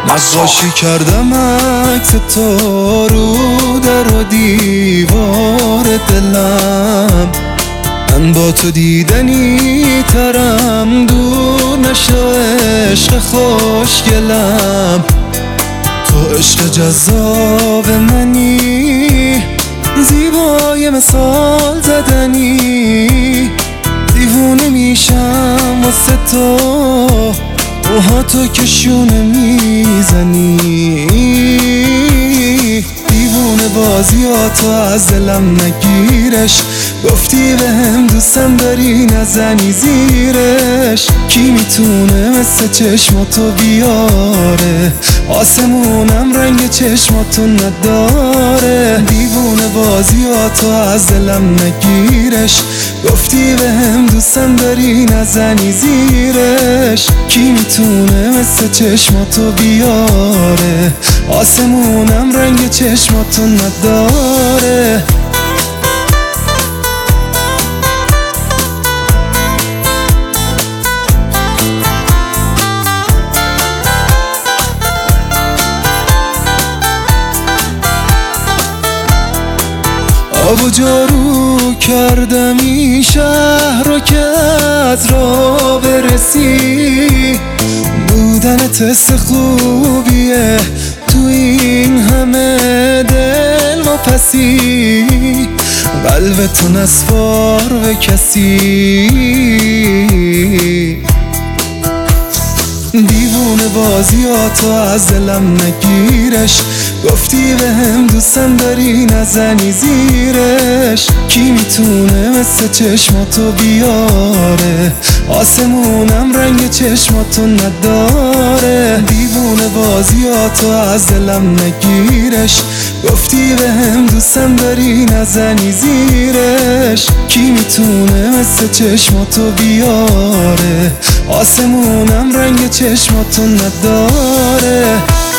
نقاشی کردم عکس تو رو در و دیوار دلم، من با تو دیدنی ترم، دور نشو عشق خوشگلم. تو عشق جذاب منی، زیبای مثال زدنی، دیوونه میشم واسه تو، موهاتو که شونه میزنی. دیوونه بازیاتو از دلم نگیرش، گفتی بهم دوستم داری نزنی زیرش. کی میتونه مثل چشماتو بیاره، آسمونم رنگ چشماتو نداره. دیوونه بازیاتو از دلم نگیرش، گفتی بهم دوستم داری نزنی زیرش. کی میتونه مثل چشماتو بیاره، آسمونم رنگ چشماتو نداره. آب و جارو کردم این شهر رو که از راه برسی، بودن تست خوبیه تو این همه دل و پسی، قلب تو نسوار به کسی. دیوونه بازیاتو از دلم نگیرش، گفتی بهم دوستم داری نزنی زیرش. کی میتونه مثل چشماتو بیاره، آسمونم رنگ چشماتو نداره. دیوونه بازیاتو از دلم نگیرش، گفتی بهم دوستم داری نزنی زیرش. کی میتونه مثل چشماتو بیاره، آسمونم رنگ چشماتو نداره.